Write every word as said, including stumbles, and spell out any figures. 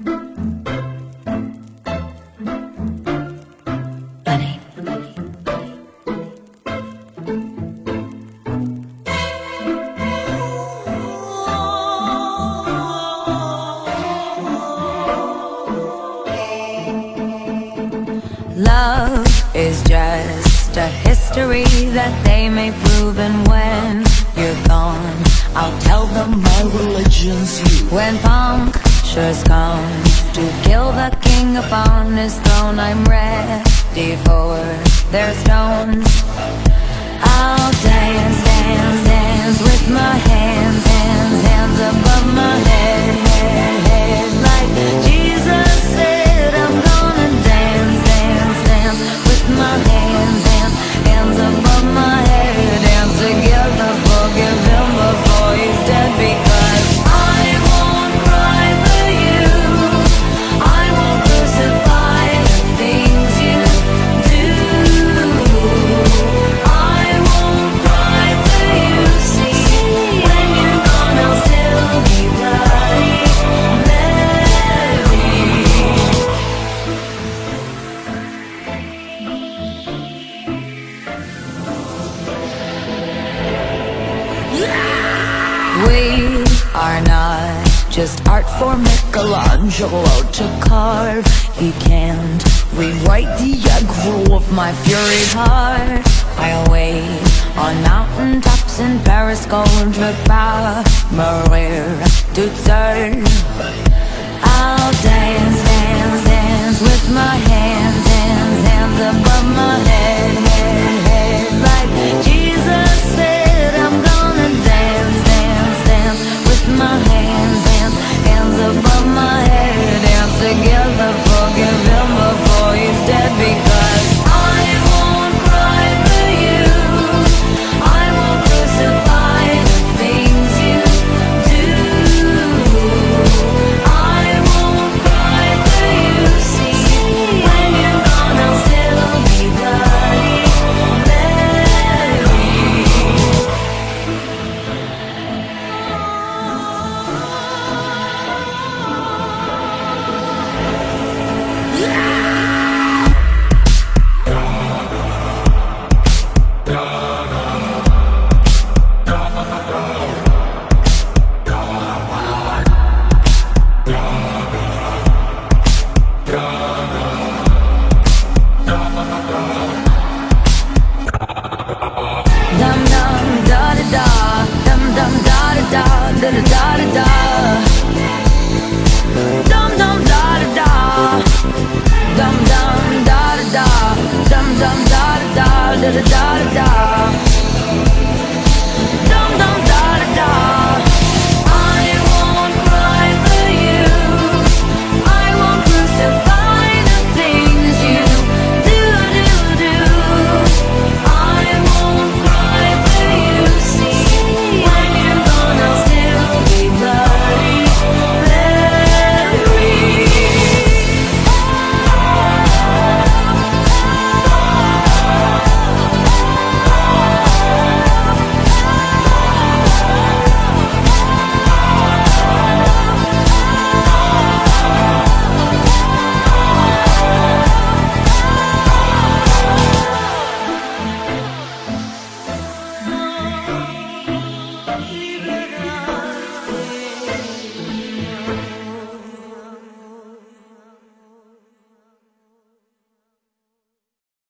Love is just a history that they may prove, and when you're gone, I'll tell them my religion's you. When punctures come to kill the king upon his throne, I'm ready for their stones. I'll dance, dance, dance with my hands, hands, hands above my head, head, head. Like Jesus said, I'm gonna dance, dance, dance with my hands, hands, hands above my head. Dance together, forgive him before he's dead, because I won't cry for you, I won't crucify the things you do. I won't cry for you, see, when you're gone I'll still be bloody Mary. We are not just art for Michelangelo to carve. He can't rewrite the aggro of my fury heart. I'll wait on mountaintops in Paris, contre pas mourir toute seule. I'll dance, dance, dance with my hands, hands, hands above my head, head, head. Like Jesus said, I'm gonna dance, dance, dance with my hands, hands, hands above my head. Dance together, forgive him before he's dead, because I won't cry for you, I won't crucify the things you do. I won't cry for you, see, when you're gone I'll still be bloody Mary. Dum dum da da da, dum dum da da da, da da da da da. Dum dum da da da, dum dum da da da, dum dum da da da, da da da da.